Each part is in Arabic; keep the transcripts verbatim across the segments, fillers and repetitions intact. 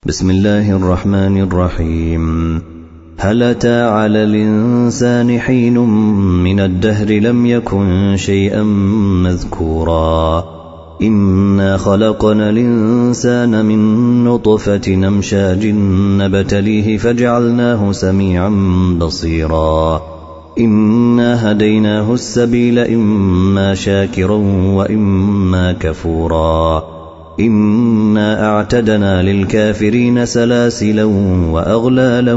بسم الله الرحمن الرحيم. هل أتى على الإنسان حين من الدهر لم يكن شيئا مذكورا إنا خلقنا الإنسان من نطفة أمشاج نبتليه فجعلناه سميعا بصيرا إنا هديناه السبيل إما شاكرا وإما كفورا إنا أعتدنا للكافرين سلاسلا وأغلالا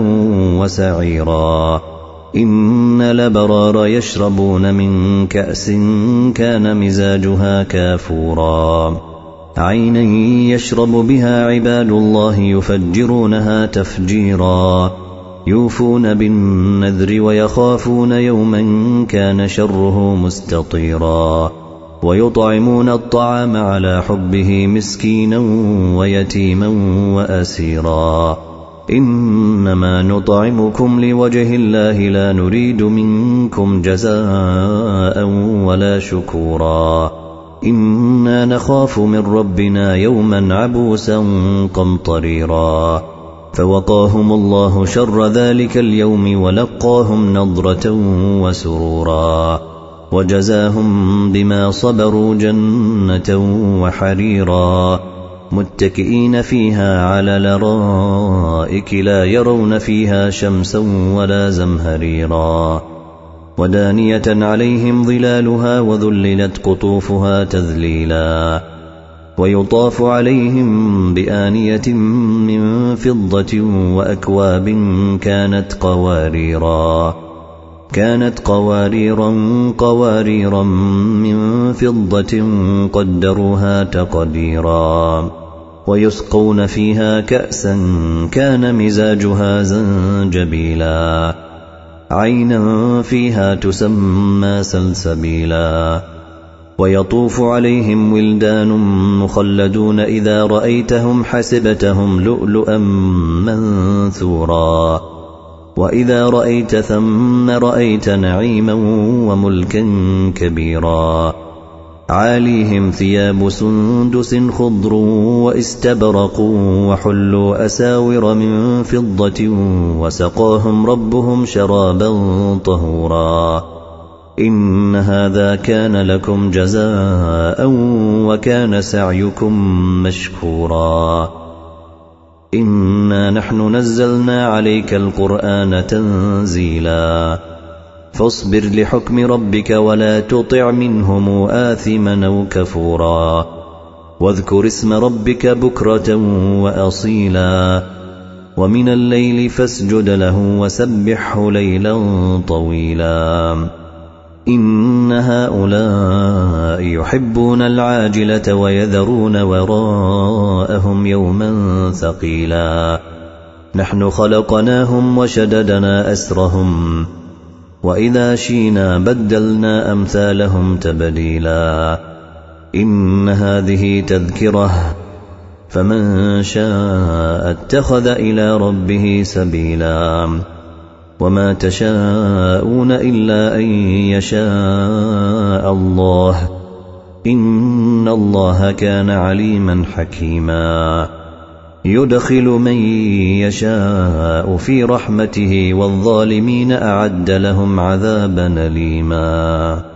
وسعيرا إن الأبرار يشربون من كأس كان مزاجها كافورا عينا يشرب بها عباد الله يفجرونها تفجيرا يوفون بالنذر ويخافون يوما كان شره مستطيرا ويطعمون الطعام على حبه مسكينا ويتيما وأسيرا إنما نطعمكم لوجه الله لا نريد منكم جزاء ولا شكورا إنا نخاف من ربنا يوما عبوسا قمطريرا فوقاهم الله شر ذلك اليوم ولقاهم نضرة وسرورا وجزاهم بما صبروا جنة وحريرا متكئين فيها على الأرائك لا يرون فيها شمسا ولا زمهريرا ودانية عليهم ظلالها وذللت قطوفها تذليلا ويطاف عليهم بآنية من فضة وأكواب كانت قواريرا كانت قواريرا قواريرا من فضة قدروها تقديرا ويسقون فيها كأسا كان مزاجها زنجبيلا عينا فيها تسمى سلسبيلا ويطوف عليهم ولدان مخلدون إذا رأيتهم حسبتهم لؤلؤا منثورا وإذا رأيت ثم رأيت نعيما وملكا كبيرا عاليهم ثياب سندس خضر واستبرق وحلوا أساور من فضة وسقاهم ربهم شرابا طهورا إن هذا كان لكم جزاء وكان سعيكم مشكورا إنا نحن نزلنا عليك القرآن تنزيلا فاصبر لحكم ربك ولا تطع منهم آثما أو كفورا واذكر اسم ربك بكرة وأصيلا ومن الليل فاسجد له وسبحه ليلا طويلا إن هؤلاء يحبون العاجلة ويذرون وراءهم يوما ثقيلا نحن خلقناهم وشددنا أسرهم وإذا شينا بدلنا أمثالهم تبديلا إن هذه تذكرة فمن شاء اتخذ إلى ربه سبيلا وما تشاءون إلا أن يشاء الله إن الله كان عليما حكيما يدخل من يشاء في رحمته والظالمين أعد لهم عذابا أليما.